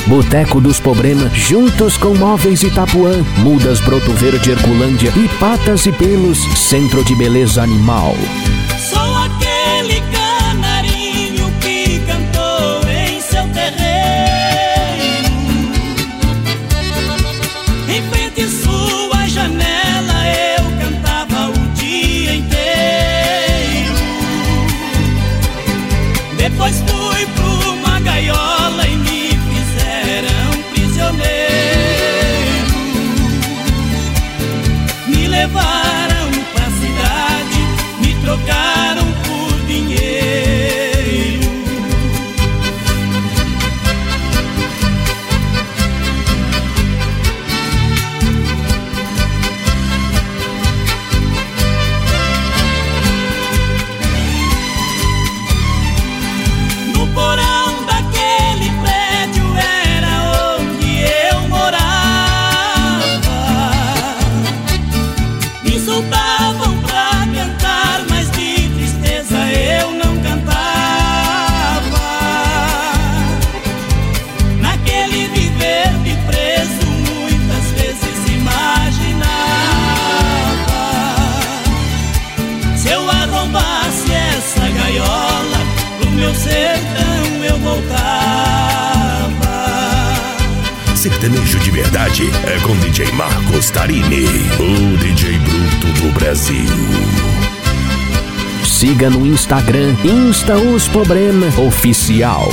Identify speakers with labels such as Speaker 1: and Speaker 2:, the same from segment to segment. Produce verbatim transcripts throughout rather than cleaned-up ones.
Speaker 1: Boteco dos Pobrema, juntos com Móveis Itapuã, Mudas Broto Verde Herculândia e Patas e Pelos, Centro de Beleza Animal.
Speaker 2: Sou aquele canarinho que cantou em seu terreiro, em frente à sua janela eu cantava o dia inteiro. Depois fui pra uma gaiola e me fizeram prisioneiro. Me levaram pra cidade, me trocaram por dinheiro. No porão daquele prédio era onde eu morava. Me soltavam pra cantar, mas de tristeza eu não cantava. Naquele viver de preso muitas vezes imaginava, se eu arrombasse essa gaiola, pro meu sertão eu voltava.
Speaker 3: Sertanejo de verdade é com D J Marcos Tarini, o D J bruto do Brasil.
Speaker 1: Siga no Instagram, Insta Os Pobrema Oficial.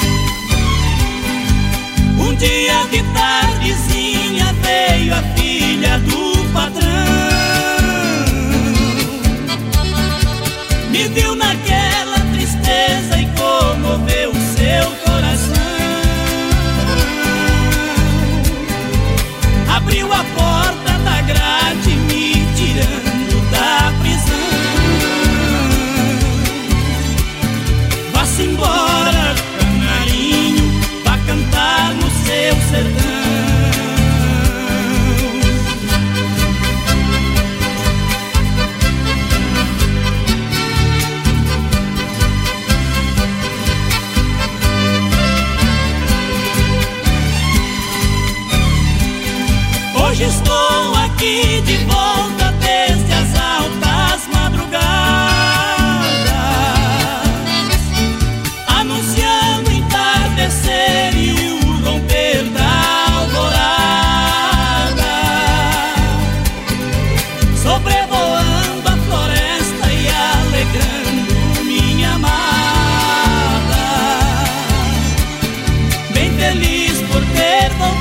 Speaker 2: Um dia de tardezinha veio a filha do patrão, me viu naquela tristeza e comoveu o seu coração. Abriu a porta da grade me tirando da prisão. Vá-se embora, canarinho, vá cantar no seu sertão. Hoje estou aqui de volta desde as altas madrugadas, anunciando o entardecer e o romper da alvorada, sobrevoando a floresta e alegrando minha amada, bem feliz por ter voltado